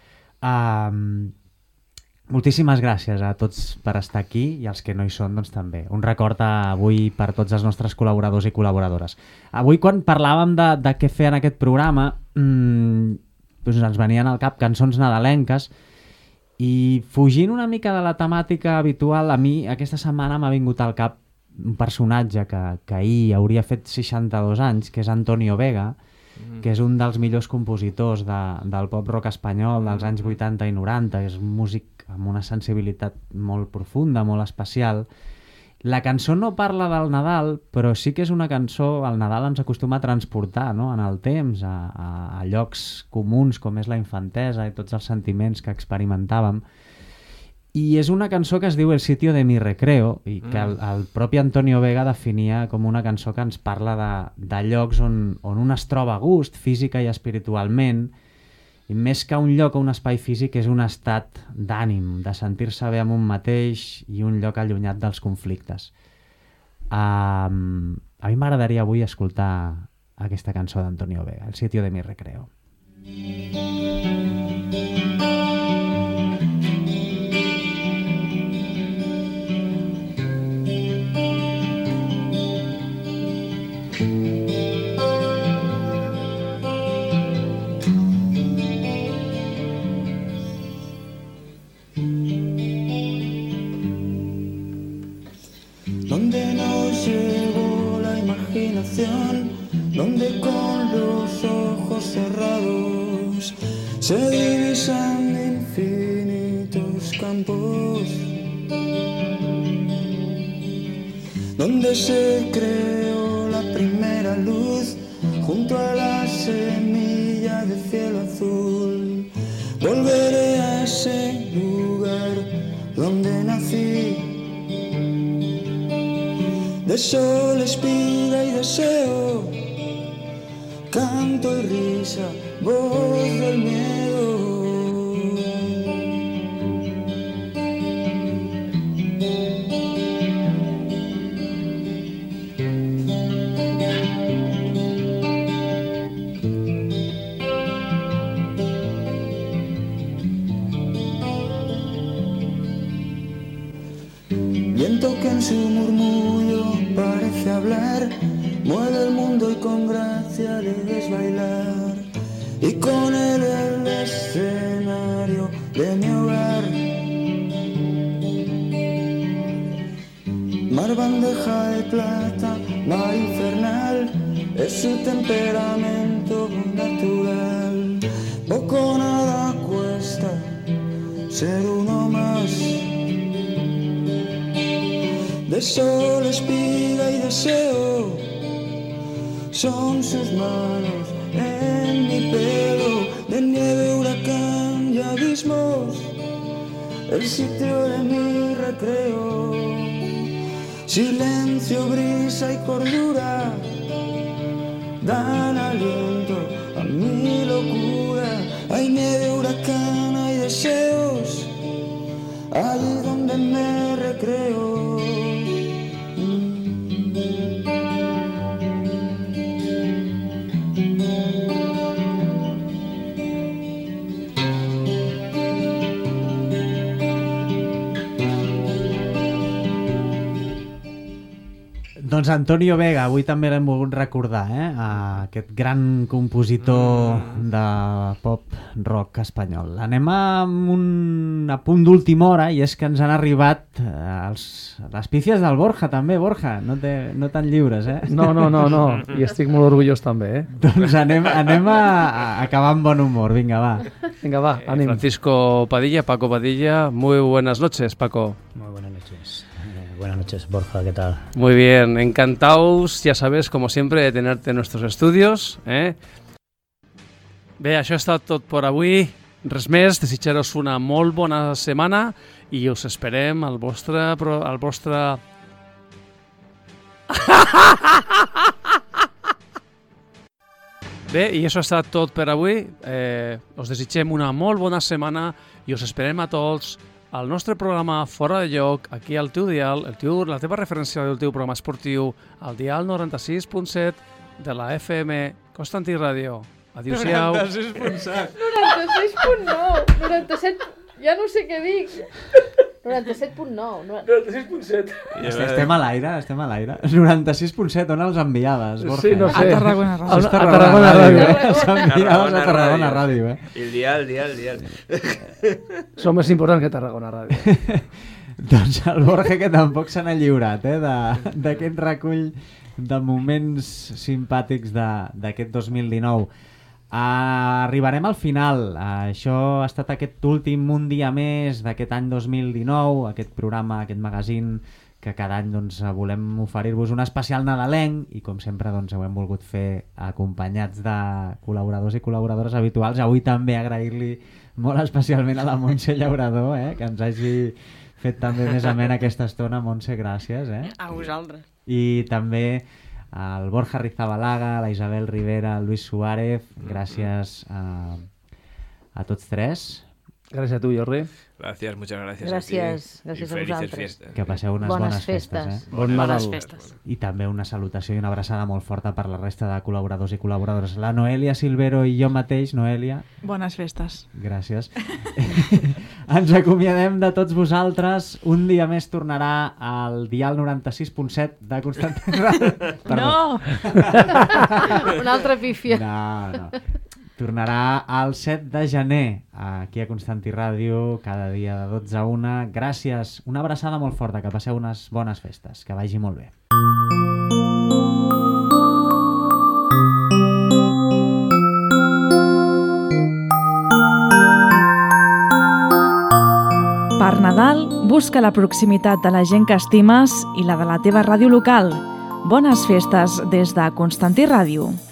Moltíssimes gràcies a tots per estar aquí, i als que no hi són, doncs també. Un record avui per tots els nostres col·laboradors i col·laboradores. Avui, quan parlàvem de què fer en aquest programa, doncs ens venien al cap cançons nadalenques, i fugint una mica de la temàtica habitual, a mi aquesta setmana m'ha vingut al cap un personatge que ahir hauria fet 62 anys, que és Antonio Vega, que és un dels millors compositors del pop rock espanyol dels anys 80 i 90, és un músic amb una sensibilitat molt profunda, molt especial. La cançó no parla del Nadal, però sí que és una cançó, el Nadal ens acostuma a transportar, no?, en el temps, a llocs comuns com és la infantesa i tots els sentiments que experimentàvem. I és una cançó que es diu El sitio de mi recreo, i que el propi Antonio Vega definia com una cançó que ens parla de llocs on un es troba a gust, física i espiritualment, i més que un lloc o un espai físic és un estat d'ànim, de sentir-se bé amb un mateix i un lloc allunyat dels conflictes. A mi m'agradaria avui escoltar aquesta cançó d'Antonio Vega, El sitio de mi recreo. Donde nos llevó la imaginación, donde con los ojos cerrados se divisan infinitos campos, donde se creó la primera luz junto a la semilla de cielo azul. Volveré a ese lugar donde nací, de sol, espiga y deseo, canto y risa, voz del miedo. viento que en su murmullo parece hablar, mueve el mundo y con gracia debes bailar, y con él el escenario de mi hogar. Mar bandeja de plata, mar infernal, es su temperamento natural. Poco nada cuesta ser uno más. De sol, espiga y deseo son sus manos en mi pelo. De nieve, huracán y abismos, el sitio de mi recreo. Silencio, brisa y cordura dan aliento a mi locura. Hay nieve, huracán, hay deseos, allí donde me recreo. Doncs Antonio Vega, avui també l'hem volgut recordar, aquest gran compositor de pop rock espanyol. Anem amb un apunt d'última hora, i és que ens han arribat les pícies del Borja també. Borja, no tan lliures, eh? No, i estic molt orgullós també, eh? Doncs anem a acabar amb bon humor, vinga, va. Venga, va, ánimo. Francisco Padilla, Paco Padilla, muy buenas noches, Paco. Muy buenas noches. Buenas noches, Borja, ¿qué tal? Muy bien, encantados, ya sabes, como siempre, de tenerte en nuestros estudios. Bé, això ha estat tot per avui. Res més, desitjar-vos una molt bona setmana i us esperem al vostre... Bé, i això ha estat tot per avui. Us desitgem una molt bona setmana i us esperem a tots al nostre programa Fora de Lloc, aquí al teu dial, la teva referència del teu programa esportiu, al dial 96.7 de la FM Constantí Ràdio. Adéu-siau. 96.7. 96.9. 97... Ja no sé què dic. 97.9. 96.7. Estem a l'aire, 96.7, on els enviaves, Borja? Sí, no sé. A Tarragona Ràdio. A Tarragona Ràdio. Els enviaves a Tarragona Ràdio, El dial. Som més importants que Tarragona Ràdio. Doncs el Borja, que tampoc se n'ha lliurat, d'aquest recull de moments simpàtics d'aquest 2019. Arribarem al final. Això ha estat aquest últim Un dia més d'aquest any 2019, aquest programa, aquest magazín que cada any volem oferir-vos un especial nadalenc, i com sempre ho hem volgut fer acompanyats de col·laboradors i col·laboradores habituals. Avui també agrair-li molt especialment a la Montse Llaurador, que ens hagi fet també més amena aquesta estona. Montse, gràcies. A vosaltres. I també al Borja Rizabalaga, la Isabel Rivera, el Luis Suárez, gràcies a tots tres. Gràcies a tu, Jordi. Gracias, muchas gracias. Gràcies a ti. a vosaltres. Fiestas. Que passeu unes bones festes. Bones festes. I també una salutació i una abraçada molt forta per la resta de col·laboradors i col·laboradores. La Noelia Silvero i jo mateix. Noelia. Bones festes. Gràcies. Ens acomiadem de tots vosaltres. Un dia més tornarà al dial 96.7 de Constantí Ràdio. No! Una altra pífia. No. Tornarà el 7 de gener aquí a Constantí Ràdio, cada dia de 12 a 1. Gràcies, una abraçada molt forta, que passeu unes bones festes, que vagi molt bé. Per Nadal, busca la proximitat de la gent que estimes i la de la teva ràdio local. Bones festes des de Constantí Ràdio.